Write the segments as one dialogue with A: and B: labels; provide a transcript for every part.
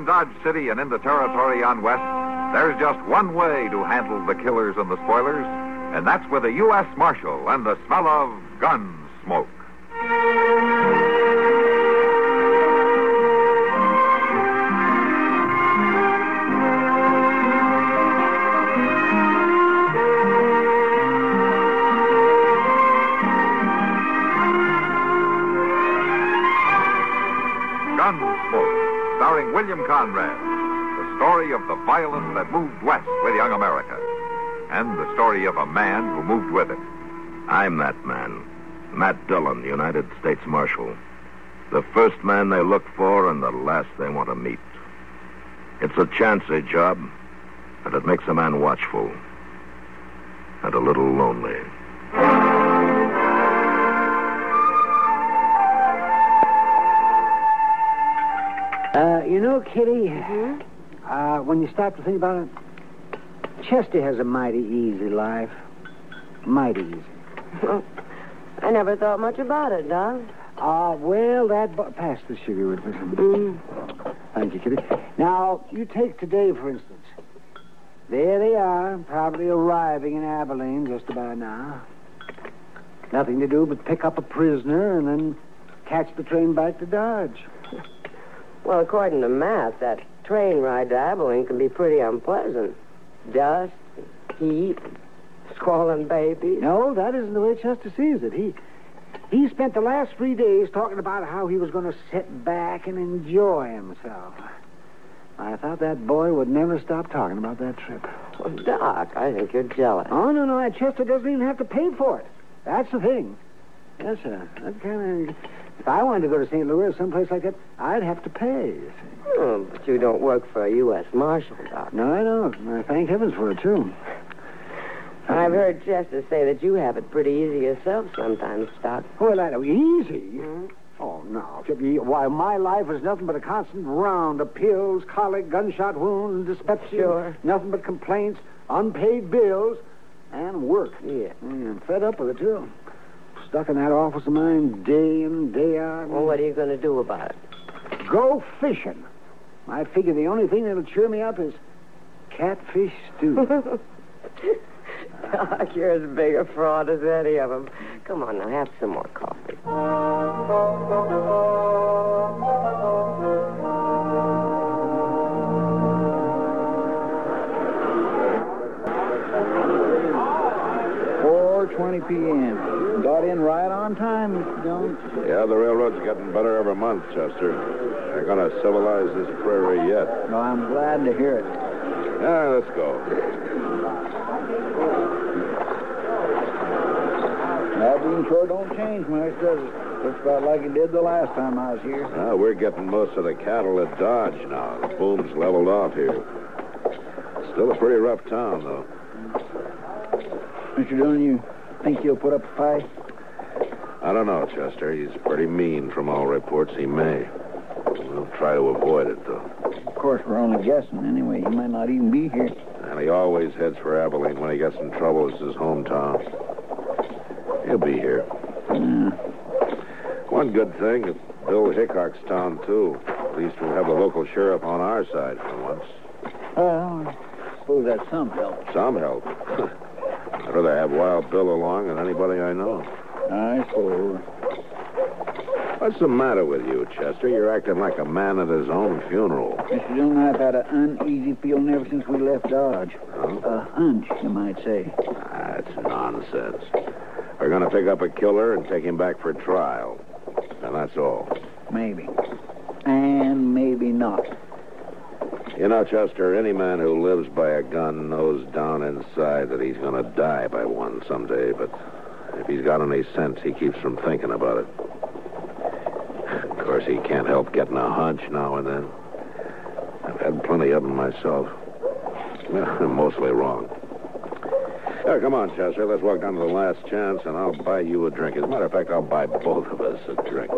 A: Dodge City and into territory on west, there's just one way to handle the killers and the spoilers, and that's with a U.S. Marshal and the smell of gun smoke. Gunsmoke, starring William Conrad, the story of the violence that moved west with young America, and the story of a man who moved with it.
B: I'm that man, Matt Dillon, United States Marshal. The first man they look for and the last they want to meet. It's a chancy job, and it makes a man watchful and a little lonely.
C: Kitty, when you stop to think about it, Chester has a mighty easy life. Mighty easy.
D: Well, I never thought much about it, Doc.
C: Pass the sugar with me. Thank you, Kitty. Now, you take today, for instance. There they are, probably arriving in Abilene just about now. Nothing to do but pick up a prisoner and then catch the train back to Dodge.
D: Well, according to Matt, that train ride to Abilene can be pretty unpleasant. Dust, heat, squalling babies.
C: No, that isn't the way Chester sees it. He spent the last 3 days talking about how he was going to sit back and enjoy himself. I thought that boy would never stop talking about that trip.
D: Well, Doc, I think you're jealous.
C: Oh, no, Chester doesn't even have to pay for it. That's the thing. Yes, sir. That kind of... If I wanted to go to St. Louis or someplace like that, I'd have to pay, you see.
D: Oh, but you don't work for a U.S. Marshal, Doc.
C: No, I don't. I thank heavens for it, too.
D: I've heard Chester say that you have it pretty easy yourself sometimes, Doc.
C: Well, I know. Easy? Oh, no. Why, my life is nothing but a constant round of pills, colic, gunshot wounds, and dyspepsia.
D: Sure.
C: Nothing but complaints, unpaid bills, and work.
D: Yeah.
C: I'm fed up with it, too. Stuck in that office of mine day in, day out.
D: Well, what are you going to do about it?
C: Go fishing. I figure the only thing that'll cheer me up is catfish stew.
D: Doc, you're as big a fraud as any of them. Come on, now, have some more coffee.
E: .20 p.m. Got in right on time, Mr. Jones.
B: Yeah, the railroad's getting better every month, Chester. They're going to civilize this prairie yet.
E: Well, I'm glad to hear it.
B: Yeah, let's go.
E: Abilene sure don't change much, does it? Looks about like it did the last time I was here.
B: We're getting most of the cattle at Dodge now. The boom's leveled off here. Still a pretty rough town, though.
E: Mr. Dillon, you think you'll put up a fight?
B: I don't know, Chester. He's pretty mean from all reports. He may. We'll try to avoid it, though.
E: Of course, we're only guessing anyway. He might not even be here.
B: And he always heads for Abilene when he gets in trouble. It's his hometown. He'll be here.
E: Yeah.
B: One good thing, it's Bill Hickok's town, too. At least we'll have the local sheriff on our side for once.
E: Well, I suppose that's some help.
B: Some help. I'd rather have Wild Bill along than anybody I know.
E: I suppose.
B: What's the matter with you, Chester? You're acting like a man at his own funeral.
E: Mr. Dillon, I've had an uneasy feeling ever since we left Dodge.
B: Huh?
E: A hunch, you might say.
B: That's nonsense. We're going to pick up a killer and take him back for trial. And that's all.
E: Maybe. And maybe not.
B: You know, Chester, any man who lives by a gun knows down inside that he's going to die by one someday, but if he's got any sense, he keeps from thinking about it. Of course, he can't help getting a hunch now and then. I've had plenty of them myself. Well, mostly wrong. Yeah, come on, Chester. Let's walk down to the last chance, and I'll buy you a drink. As a matter of fact, I'll buy both of us a drink.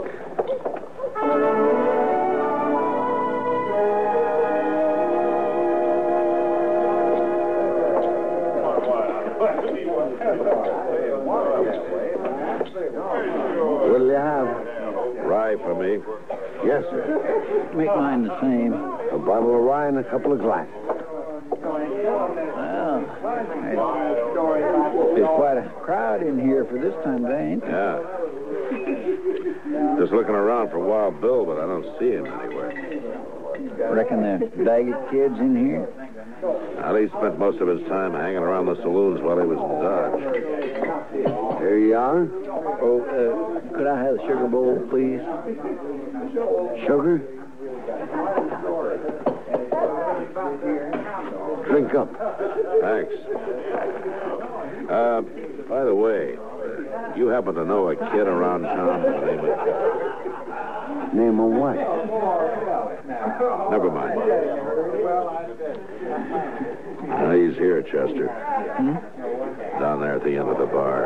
E: What'll you have?
B: Rye for me.
E: Yes, sir. Make mine the same.
C: A bottle of rye and a couple of glasses.
E: Well, there's quite a crowd in here for this time of day, ain't there?
B: Yeah. Just looking around for Wild Bill, but I don't see him anywhere.
E: Reckon the Daggett kid's in here?
B: Well, he spent most of his time hanging around the saloons while he was in Dodge.
C: There you are.
E: Oh, could I have a sugar bowl, please?
C: Sugar? Drink up.
B: Thanks. By the way, you happen to know a kid around town by the name of...
C: Name of what?
B: Never mind. He's here, Chester. Down there at the end of the bar.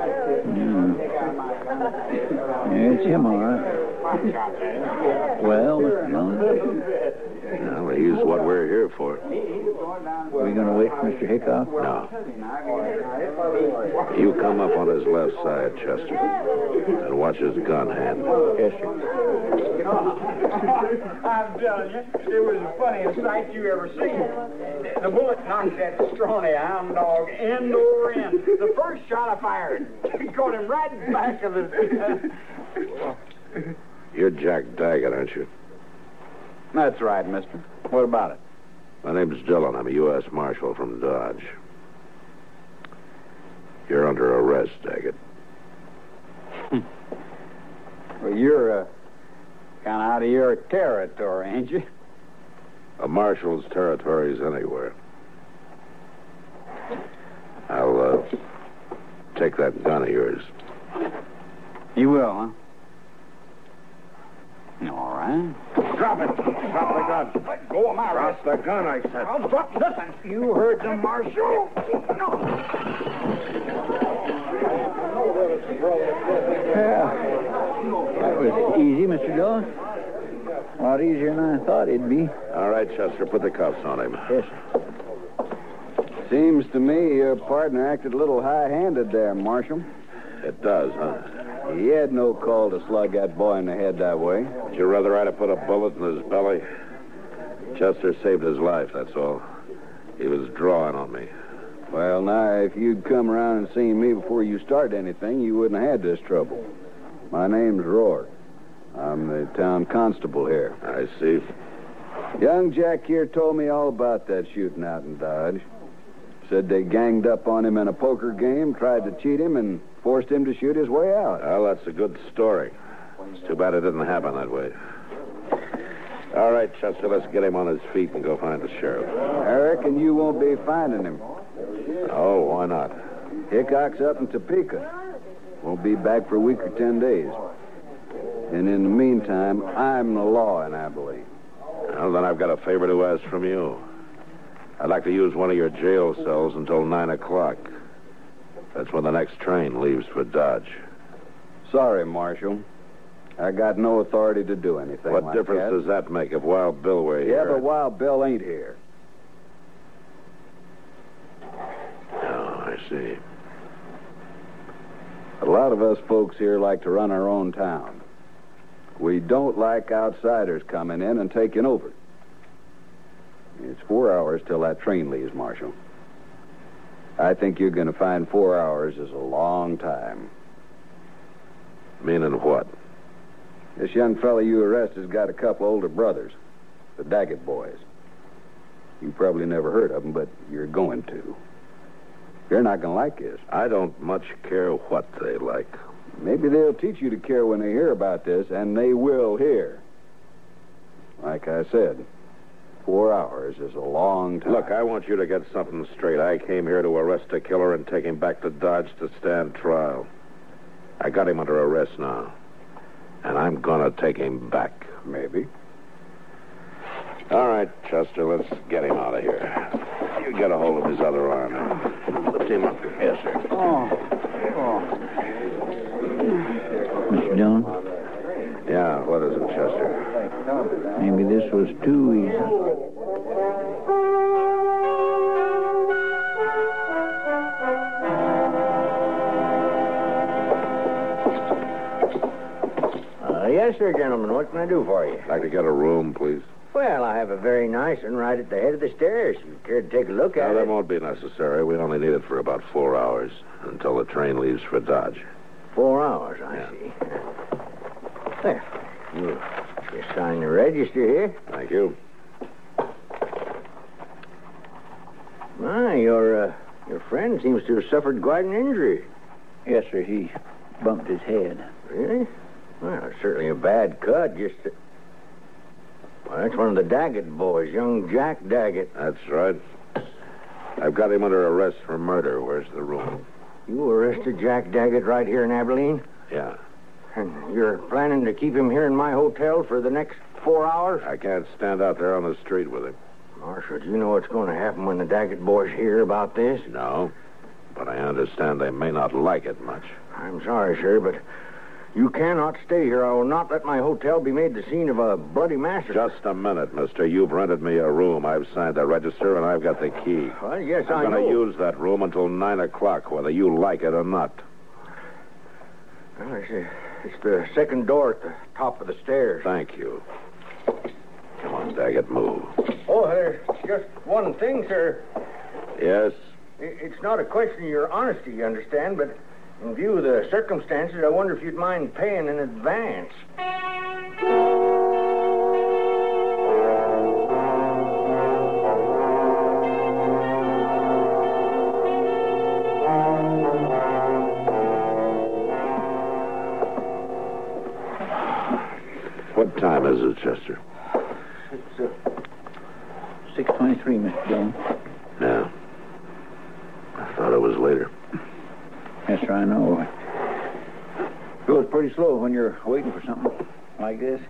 E: Yeah, it's him, all right. Well, Mr. Dillon?
B: Well, he's what we're here for.
E: Are we going to wait for Mr. Hickok?
B: No. You come up on his left side, Chester, and watch his gun hand.
E: Yes, sir.
F: I'm telling you, it was the funniest sight you ever seen. The bullet knocked that scrawny hound dog end over end. The first shot I fired, caught him right in the back of the...
B: You're Jack Daggett, aren't you?
E: That's right, mister. What about it?
B: My name's Dillon. I'm a U.S. Marshal from Dodge. You're under arrest, Daggett.
E: Well, you're kind of out of your territory, ain't you?
B: A marshal's territory is anywhere. I'll take that gun of yours.
E: You will, huh? All right.
F: Drop it. Drop the gun. Let go of my wrist.
B: Drop the gun, I said.
F: I'll drop nothing. You heard the marshal. No.
E: Yeah. That was easy, Mr. Dillon. A lot easier than I thought it'd be.
B: All right, Chester, put the cuffs on him.
E: Yes, sir.
C: Seems to me your partner acted a little high-handed there, Marshal.
B: It does, huh?
C: He had no call to slug that boy in the head that way.
B: Would you rather I'd have put a bullet in his belly? Chester saved his life, that's all. He was drawing on me.
C: Well, now, if you'd come around and seen me before you started anything, you wouldn't have had this trouble. My name's Rourke. I'm the town constable here.
B: I see.
C: Young Jack here told me all about that shooting out in Dodge. Said they ganged up on him in a poker game, tried to cheat him, and forced him to shoot his way out.
B: Well, that's a good story. It's too bad it didn't happen that way. All right, Chester, let's get him on his feet and go find the sheriff.
C: I reckon you won't be finding him.
B: Oh, why not?
C: Hickok's up in Topeka. Won't be back for a week or 10 days. And in the meantime, I'm the law in Abilene.
B: Well, then I've got a favor to ask from you. I'd like to use one of your jail cells until 9 o'clock. That's when the next train leaves for Dodge.
C: Sorry, Marshal. I got no authority to do anything
B: What
C: like
B: difference
C: that.
B: does that make if Wild Bill were here?
C: Yeah, but Wild Bill ain't here.
B: Oh, I see.
C: A lot of us folks here like to run our own town. We don't like outsiders coming in and taking over. It's 4 hours till that train leaves, Marshal. I think you're going to find 4 hours is a long time.
B: Meaning what?
C: This young fella you arrested's got a couple older brothers, the Daggett boys. You probably never heard of them, but you're going to. They're not going to like this.
B: I don't much care what they like.
C: Maybe they'll teach you to care when they hear about this, and they will hear. Like I said, 4 hours is a long time.
B: Look, I want you to get something straight. I came here to arrest a killer and take him back to Dodge to stand trial. I got him under arrest now. And I'm going to take him back.
C: Maybe.
B: All right, Chester, let's get him out of here. You get a hold of his other arm. Lift him up. Yes, sir.
E: Mr. Dillon,
B: Yeah, what is it, Chester?
E: maybe this was too easy.
G: Yes, sir, gentlemen. What can I do for you?
B: I'd like to get a room, please.
G: Well, I have a very nice one right at the head of the stairs. If you care to take a look at
B: No,
G: it.
B: that won't be necessary. We only need it for about 4 hours until the train leaves for Dodge.
G: 4 hours, I see. There. You sign the register here.
B: Thank you.
G: My, your friend seems to have suffered quite an injury.
E: Yes, sir. He bumped his head.
G: Really? Well, it's certainly a bad cut. Well, that's one of the Daggett boys, young Jack Daggett.
B: That's right. I've got him under arrest for murder. Where's the room?
G: You arrested Jack Daggett right here in Abilene?
B: Yeah.
G: And you're planning to keep him here in my hotel for the next 4 hours?
B: I can't stand out there on the street with him.
G: Marshal, do you know what's going to happen when the Daggett boys hear about this?
B: No. But I understand they may not like it much.
G: I'm sorry, sir, but you cannot stay here. I will not let my hotel be made the scene of a bloody massacre.
B: Just a minute, mister. You've rented me a room. I've signed the register, and I've got the key.
G: Well, yes,
B: I'm
G: I know.
B: going to use that room until 9 o'clock, whether you like it or not.
G: Well, it's the second door at the top of the stairs.
B: Thank you. Come on, Daggett, move.
G: Oh, there's just one thing, sir.
B: Yes?
G: It's not a question of your honesty, you understand, but in view of the circumstances, I wonder if you'd mind paying in advance.
B: What time is it, Chester?
E: It's 6:23, Mr. Dillon.
B: Yeah. I thought it was later.
E: Yes, sir, I know. It goes pretty slow when you're waiting for something like this.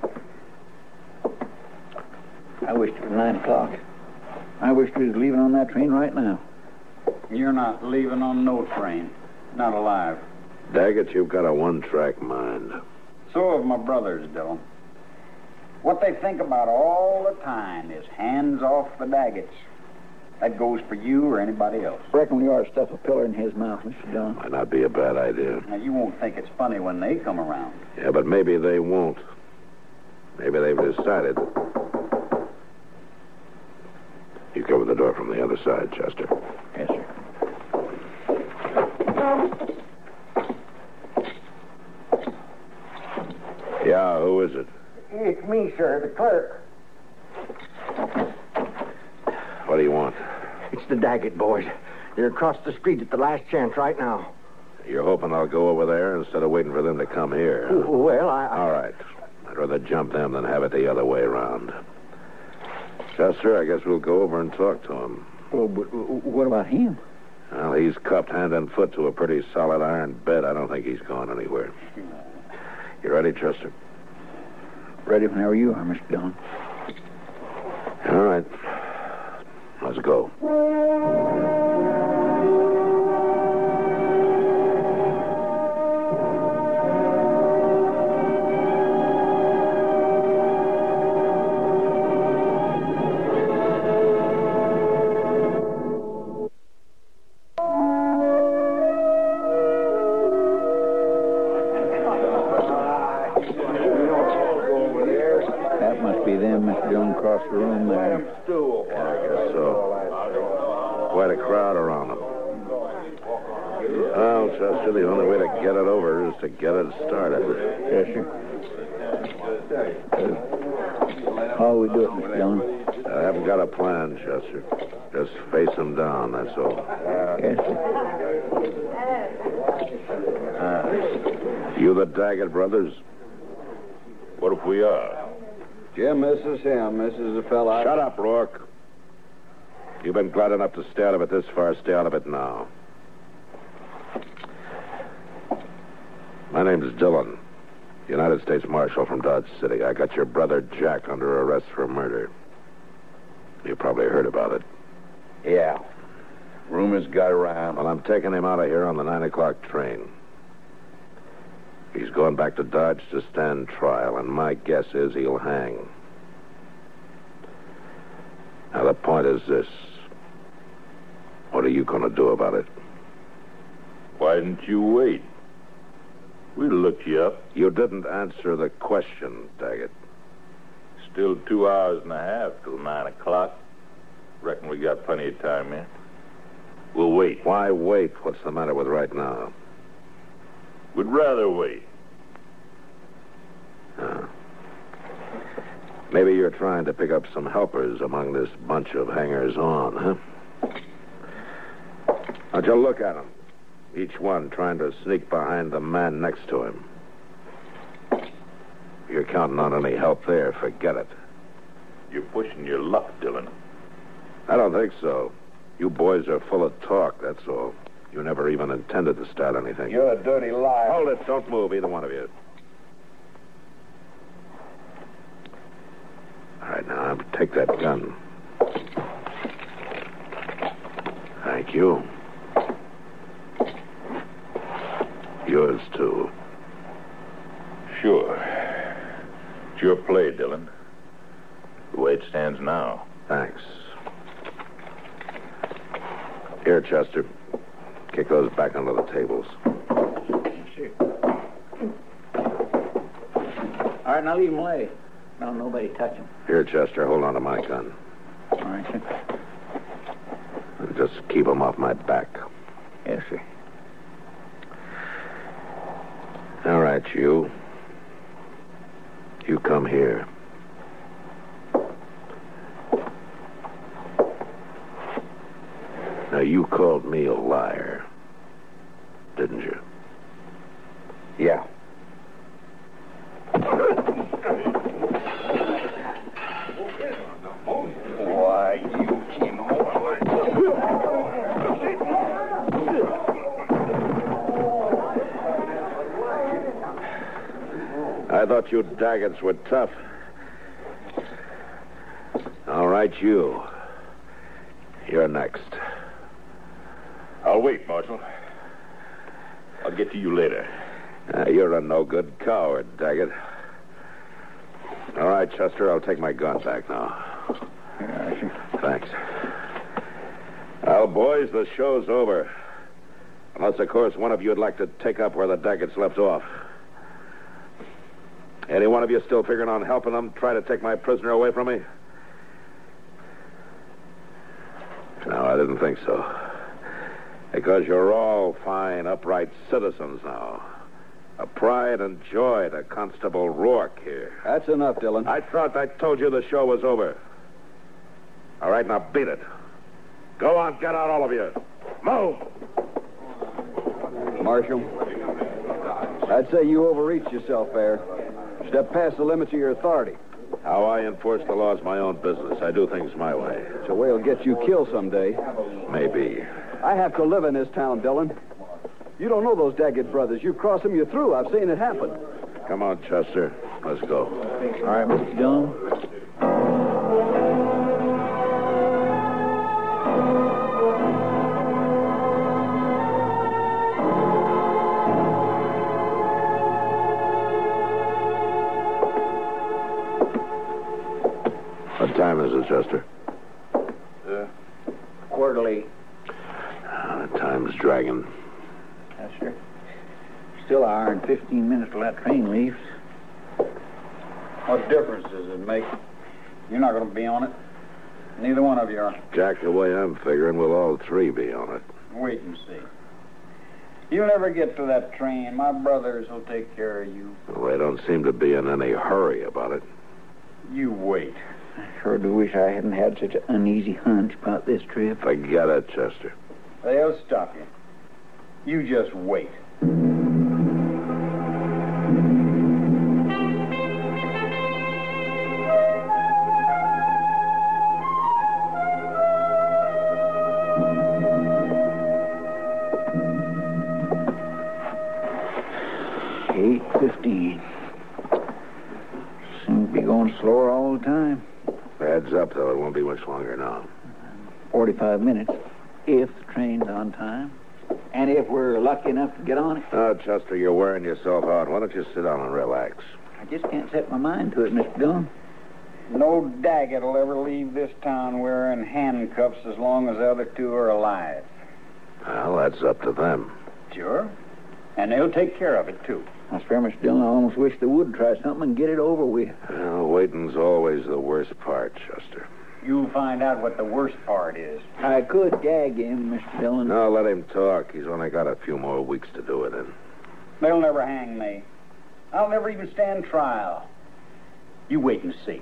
E: I wished it was 9 o'clock. I wished we was leaving on that train right now.
F: You're not leaving on no train. Not alive.
B: Daggett, you've got a one-track mind.
F: So have my brothers, Dillon. What they think about all the time is hands off the Daggets. That goes for you or anybody else.
E: Reckon we ought to stuff a pillar in his mouth, Mr. Dillon.
B: Might not be a bad idea.
F: Now, you won't think it's funny when they come around.
B: Yeah, but maybe they won't. Maybe they've decided. You cover the door from the other side, Chester.
E: Yes, sir.
B: Yeah, who is it?
G: It's me, sir, the clerk.
B: What do you want?
G: It's the Daggett boys. They're across the street at the last chance right now.
B: You're hoping I'll go over there instead of waiting for them to come here.
G: Well,
B: All right. I'd rather jump them than have it the other way around. Chester, I guess we'll go over and talk to him.
E: Oh, but what about him?
B: Well, he's cuffed hand and foot to a pretty solid iron bed. I don't think he's gone anywhere. You ready, Chester?
E: Ready whenever you are, Mr. Dillon.
B: All right. Let's go.
E: That must be them, Mr. Dillon, across the room there.
B: Yeah, I guess so. Quite a crowd around them. Well, Chester, the only way to get it over is to get it started.
E: Yes, sir. How will we do it, Mr. Dillon?
B: I haven't got a plan, Chester. Just face them down, that's all.
E: Yes, sir.
B: You the Daggett brothers? What if we are?
H: Jim, this is him. This is the fella.
B: Shut up, Rourke. You've been glad enough to stay out of it this far. Stay out of it now. My name's Dillon, United States Marshal from Dodge City. I got your brother Jack under arrest for murder. You probably heard about it.
H: Yeah. Rumors got around.
B: Well, I'm taking him out of here on the 9 o'clock train. He's going back to Dodge to stand trial, and my guess is he'll hang. Now, the point is this. What are you going to do about it?
I: Why didn't you wait? We looked you up.
B: You didn't answer the question, Daggett.
I: Still 2 hours and a half till 9 o'clock. Reckon we got plenty of time yet. We'll wait.
B: Why wait? What's the matter with right now?
I: We'd rather wait.
B: Maybe you're trying to pick up some helpers among this bunch of hangers-on, huh? Now, you look at them. Each one trying to sneak behind the man next to him. If you're counting on any help there, forget it.
I: You're pushing your luck, Dillon.
B: I don't think so. You boys are full of talk, that's all. You never even intended to start anything.
H: You're a dirty liar.
B: Hold it. Don't move, either one of you. All right, now, take that gun. Thank you. Yours, too.
I: Sure. It's your play, Dillon. The way it stands now.
B: Thanks. Here, Chester. Kick those back onto the tables.
E: Sure. All right, now leave him lay. Don't nobody touch him.
B: Here, Chester, hold on to my gun.
E: All right, sir.
B: And just keep him off my back.
E: Yes, sir.
B: All right, you. You come here. Now, you called me a liar, didn't you?
H: Yeah. Why, you came home.
B: I thought you Daggetts were tough. All right, you. You're next.
I: I'll wait, Marshal. I'll get to you later.
B: You're a no-good coward, Daggett. All right, Chester, I'll take my gun back now.
E: Yeah, sure.
B: Thanks. Well, boys, the show's over. Unless, of course, one of you would like to take up where the Daggetts left off. Any one of you still figuring on helping them try to take my prisoner away from me? No, I didn't think so. Because you're all fine, upright citizens now. A pride and joy to Constable Rourke here.
H: That's enough, Dillon.
B: I thought I told you the show was over. All right, now beat it. Go on, get out, all of you. Move!
H: Marshal, I'd say you overreached yourself there. Stepped past the limits of your authority.
B: How I enforce the law is my own business. I do things my way.
H: It's a way it'll get you killed someday.
B: Maybe.
H: I have to live in this town, Dillon. You don't know those Daggett brothers. You cross them, you're through. I've seen it happen.
B: Come on, Chester. Let's go.
E: All right, Mr. Dillon.
B: What time is it, Chester?
E: Quarterly.
B: The time's dragging.
E: Yes, sir. Still an hour and 15 minutes till that train leaves.
F: What difference does it make? You're not going to be on it. Neither one of you are.
B: Jack, the way I'm figuring, we'll all three be on it.
F: Wait and see. You'll never get to that train. My brothers will take care of you.
B: Well, they don't seem to be in any hurry about it.
F: You wait.
E: I sure do wish I hadn't had such an uneasy hunch about this trip.
B: Forget it, Chester.
F: They'll stop you. You just wait.
E: 8:15. Seems to be going slower all the time.
B: Heads up, though. It won't be much longer now.
E: 45 minutes, if the train's on time. And if we're lucky enough to get on it.
B: Oh, Chester, you're wearing yourself out. Why don't you sit down and relax?
E: I just can't set my mind to it, Mr. Dillon.
F: No Daggett will ever leave this town wearing handcuffs as long as the other two are alive.
B: Well, that's up to them.
F: Sure. And they'll take care of it, too.
E: I swear, Mr. Dillon, I almost wish they would try something and get it over with.
B: Well, waiting's always the worst part, Chester.
F: You'll find out what the worst part is.
E: I could gag him, Mr. Dillon.
B: No, let him talk. He's only got a few more weeks to do it in.
F: They'll never hang me. I'll never even stand trial. You wait and see.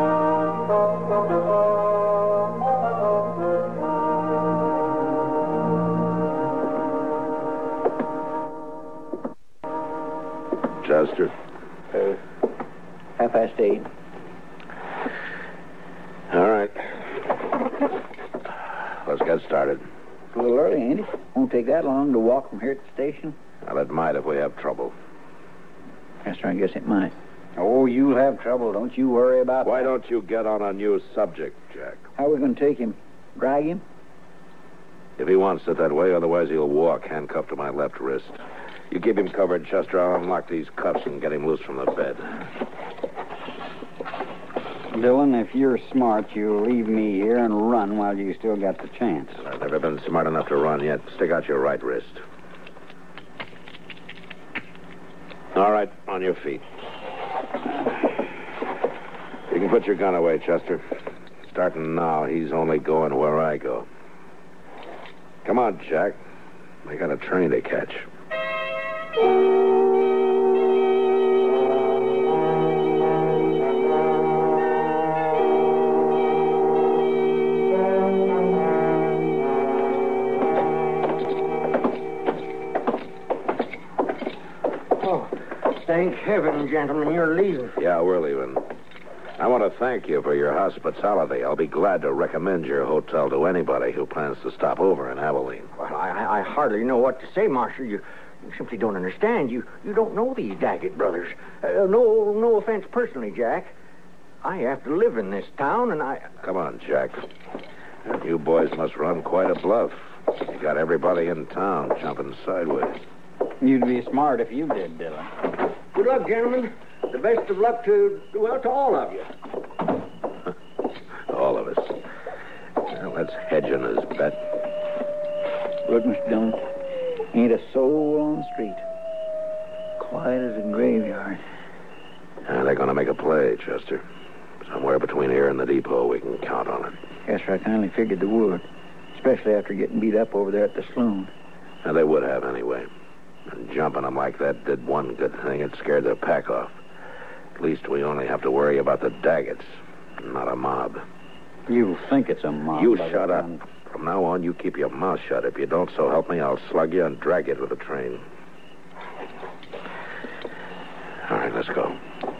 B: Chester?
E: 8:30.
B: All right. Let's get started.
E: It's a little early, ain't it? Won't take that long to walk from here to the station.
B: Well, it might if we have trouble.
E: Yes, sir, I guess it might.
C: Oh, you'll have trouble. Don't you worry about
B: Why
C: that.
B: don't you get on a new subject, Jack?
E: How are we going to take him? Drag him?
B: If he wants it that way, otherwise he'll walk, handcuffed to my left wrist. You keep him covered, Chester. I'll unlock these cuffs and get him loose from the bed.
C: Dillon, if you're smart, you'll leave me here and run while you still got the chance.
B: I've never been smart enough to run yet. Stick out your right wrist. All right, on your feet. You can put your gun away, Chester. Starting now, he's only going where I go. Come on, Jack. I got a train to catch.
G: Oh, thank heaven, gentlemen, you're leaving.
B: Yeah, we're leaving. I want to thank you for your hospitality. I'll be glad to recommend your hotel to anybody who plans to stop over in Abilene.
G: Well, I hardly know what to say, Marshal. You simply don't understand. You don't know these Daggett brothers. No offense personally, Jack. I have to live in this town, and I...
B: Come on, Jack. You boys must run quite a bluff. You got everybody in town jumping sideways.
C: You'd be smart if you did, Dillon.
G: Good luck, gentlemen. The best of luck to all of you.
B: All of us. Well, let's hedge on his bet.
E: Look, Mr. Dillon, ain't a soul on the street. Quiet as a graveyard.
B: They're going to make a play, Chester. Somewhere between here and the depot, we can count on it.
E: Yes, sir, I kindly figured they would. Especially after getting beat up over there at the saloon.
B: And they would have anyway. And jumping them like that did one good thing. It scared their pack off. At least we only have to worry about the Daggets, not a mob.
C: You think it's a mob.
B: You shut up. From now on, you keep your mouth shut. If you don't, so help me, I'll slug you and drag you to the train. All right, let's go.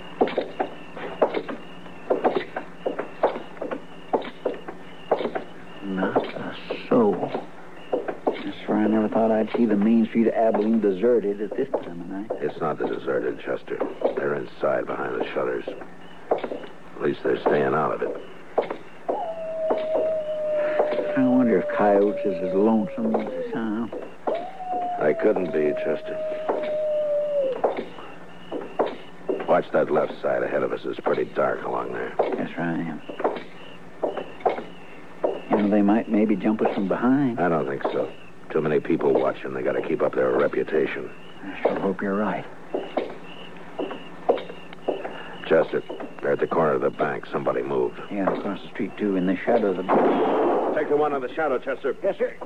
E: Not a soul. I swear I never thought I'd see the main street of Abilene deserted at this time of night.
B: It's not the deserted, Chester. They're inside behind the shutters. At least they're staying out of it.
E: I wonder if Coyotes is as lonesome as they sound.
B: I couldn't be, Chester. Watch that left side ahead of us. It's pretty dark along there.
E: Yes, sir, I am. You know, they might maybe jump us from behind.
B: I don't think so. Too many people watching. They got to keep up their reputation.
E: I sure hope you're right.
B: Chester, they're at the corner of the bank. Somebody moved.
E: Yeah, across the street, too, in the shadow of the building.
B: Take the one in the shadow, Chester.
E: Yes, sir.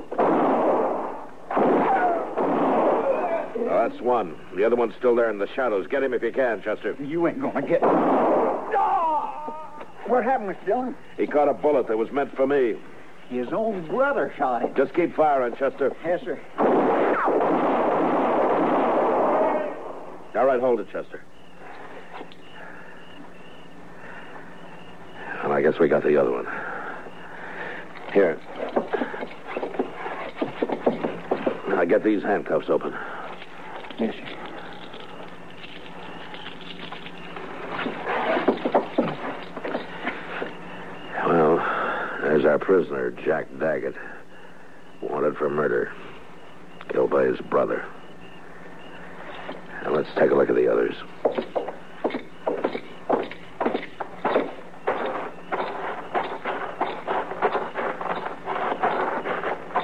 B: Oh, that's one. The other one's still there in the shadows. Get him if you can, Chester.
E: You ain't gonna get... No! What happened, Mr. Dillon?
B: He caught a bullet that was meant for me.
E: His own brother shot him.
B: Just keep firing, Chester.
E: Yes, sir.
B: All right, hold it, Chester. Well, I guess we got the other one. Here. Now get these handcuffs open.
E: Yes, sir.
B: Well, there's our prisoner, Jack Daggett. Wanted for murder. Killed by his brother. Now let's take a look at the others.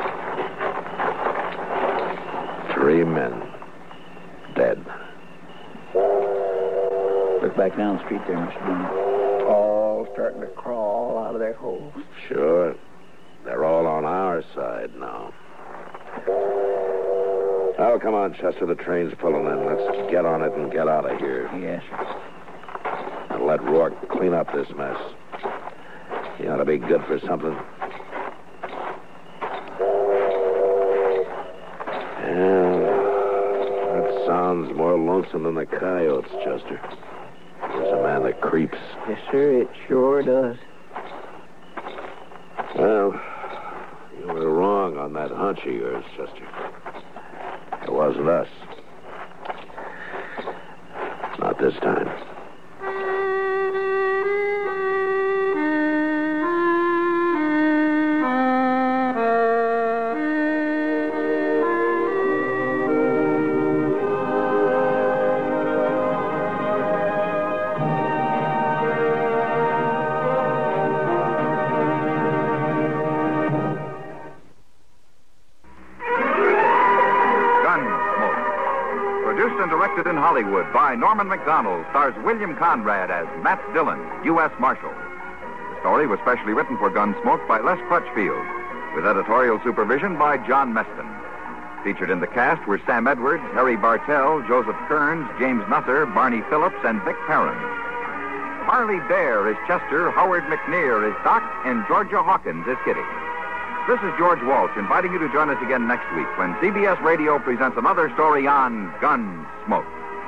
B: Three men. Dead.
E: Look back down the street there, Mr. Dillon. All starting to crawl out of their holes.
B: Sure. They're all on our side now. Oh, come on, Chester. The train's pulling in. Let's get on it and get out of here.
E: Yes, sir.
B: And let Rourke clean up this mess. He ought to be good for something. Yeah, that sounds more lonesome than the coyotes, Chester. There's a man that creeps.
E: Yes, sir, it sure does.
B: Well, you were wrong on that hunch of yours, Chester. It wasn't us. Not this time.
A: In Hollywood by Norman Macdonald, stars William Conrad as Matt Dillon, U.S. Marshal. The story was specially written for Gunsmoke by Les Crutchfield, with editorial supervision by John Meston. Featured in the cast were Sam Edwards, Harry Bartell, Joseph Kearns, James Nusser, Barney Phillips, and Vic Perrin. Harley Dare is Chester, Howard McNear is Doc, and Georgia Hawkins is Kitty. This is George Walsh inviting you to join us again next week when CBS Radio presents another story on Gunsmoke.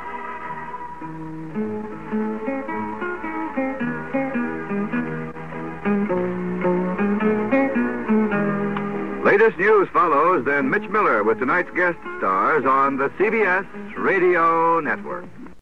A: Latest news follows, then Mitch Miller with tonight's guest stars on the CBS Radio Network.